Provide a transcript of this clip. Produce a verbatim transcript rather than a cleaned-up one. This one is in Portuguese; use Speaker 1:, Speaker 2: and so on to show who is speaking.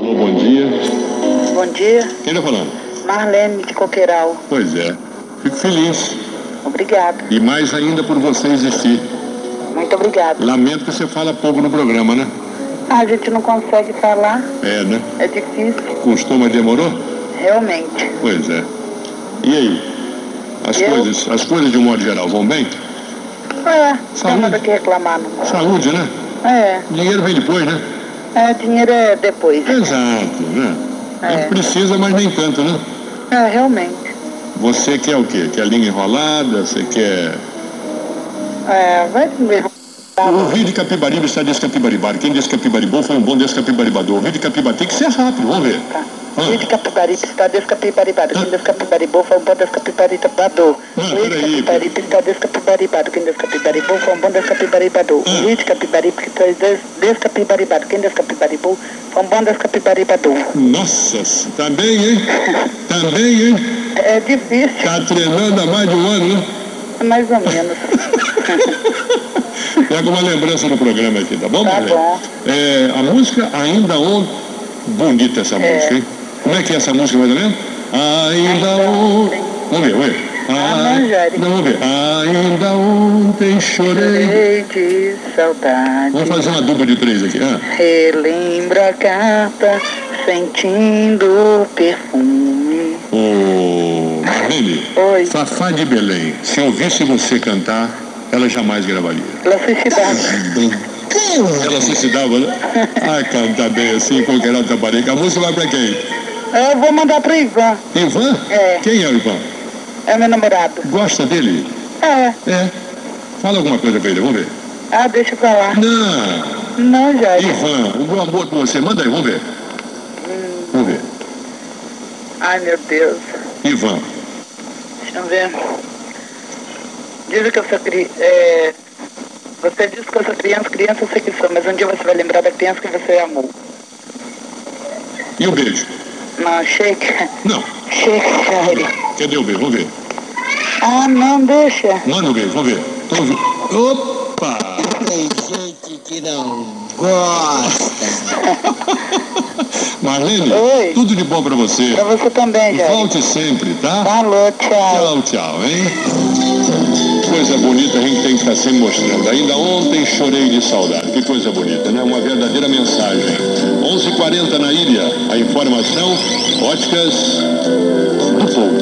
Speaker 1: Bom dia.
Speaker 2: Bom dia.
Speaker 1: Quem está falando?
Speaker 2: Marlene de Coqueiral.
Speaker 1: Pois é. Fico feliz.
Speaker 2: Obrigada.
Speaker 1: E mais ainda por você existir.
Speaker 2: Muito obrigada.
Speaker 1: Lamento que você fala pouco no programa, né?
Speaker 2: Ah, a gente não consegue falar.
Speaker 1: É, né?
Speaker 2: É difícil.
Speaker 1: Custou, mas demorou?
Speaker 2: Realmente.
Speaker 1: Pois é. E aí? As
Speaker 2: Eu?
Speaker 1: coisas, as coisas de um modo geral vão bem?
Speaker 2: É, não tem
Speaker 1: Saúde.
Speaker 2: nada que reclamar, não.
Speaker 1: Saúde, né?
Speaker 2: É.
Speaker 1: Dinheiro vem depois, né?
Speaker 2: É, dinheiro é depois.
Speaker 1: Exato, né?
Speaker 2: É.
Speaker 1: A gente precisa, mas nem tanto, né?
Speaker 2: É, realmente.
Speaker 1: Você quer o quê? Quer linha enrolada? Você quer...
Speaker 2: É, vai ver.
Speaker 1: O Rio de Capibaribe está descapibaribado. Quem descapibaribou foi um bom descapibaribador. O Rio de Capibaribe tem que ser rápido, vamos ver.
Speaker 2: Tá. O Rio de Capibaribe está descapibaribado. Quem descapibaribou foi um bom descapibaribador. O Rio de Capibaribe está descapibaribado. Quem descapibaribou foi um bom descapibaribador. O Rio de Capibaribe está descapibaribado. Quem descapibaribou foi um bom descapibaribador.
Speaker 1: Nossa, tá bem, hein? Tá bem, hein?
Speaker 2: É difícil.
Speaker 1: Tá treinando há mais de um ano, né?
Speaker 2: Mais ou menos.
Speaker 1: Pega uma lembrança do programa aqui, tá bom,
Speaker 2: Tá
Speaker 1: Marlene?
Speaker 2: bom.
Speaker 1: É, a música Ainda Ontem... Bonita essa
Speaker 2: É.
Speaker 1: música, hein? Como é que é essa música, mais ou menos? Ainda ontem... Vamos ver, vamos ver.
Speaker 2: Ah, Manjari.
Speaker 1: Não, vamos ver. Ainda ontem chorei...
Speaker 2: Chorei de saudade.
Speaker 1: Vamos fazer uma dupla de três aqui, ah?
Speaker 2: Relembro a carta, sentindo o perfume.
Speaker 1: Ô, Marlene,
Speaker 2: Oi.
Speaker 1: Fafá de Belém, se ouvisse você cantar, ela jamais gravaria.
Speaker 2: Ela suicidava.
Speaker 1: Ela suicidava, né? Ah, cantar bem assim, qualquer outra rapariga. A música vai pra quem?
Speaker 2: Eu vou mandar pro Ivan.
Speaker 1: Ivan?
Speaker 2: É.
Speaker 1: Quem é o Ivan?
Speaker 2: É meu namorado.
Speaker 1: Gosta dele?
Speaker 2: É.
Speaker 1: É. Fala alguma coisa pra ele, vamos ver.
Speaker 2: Ah, deixa pra lá.
Speaker 1: Não.
Speaker 2: Não, Jair.
Speaker 1: Ivan, o meu amor por você. Manda aí, vamos ver.
Speaker 2: Hum.
Speaker 1: Vamos ver.
Speaker 2: Ai, meu Deus.
Speaker 1: Ivan.
Speaker 2: Deixa eu ver. Diz que eu sou cri... É... Você diz que eu sou criança, criança eu sei que sou, mas um dia você vai lembrar da criança que você amou.
Speaker 1: E o beijo?
Speaker 2: Não, shake.
Speaker 1: Não.
Speaker 2: Shake, Jair.
Speaker 1: Cadê o beijo? Vamos ver.
Speaker 2: Ah, não, deixa.
Speaker 1: Manda o beijo, vamos ver. Vamos ver. Opa!
Speaker 3: Tem gente que não gosta.
Speaker 1: Marlene,
Speaker 2: Oi.
Speaker 1: tudo de bom pra você.
Speaker 2: Pra você também, Jair.
Speaker 1: Volte sempre, tá?
Speaker 2: Falou, tchau.
Speaker 1: Tchau, tchau, hein? Coisa bonita a gente tem que estar sempre mostrando. Ainda ontem chorei de saudade. Que coisa bonita, né? Uma verdadeira mensagem. onze e quarenta na ilha. A informação, Óticas do Povo.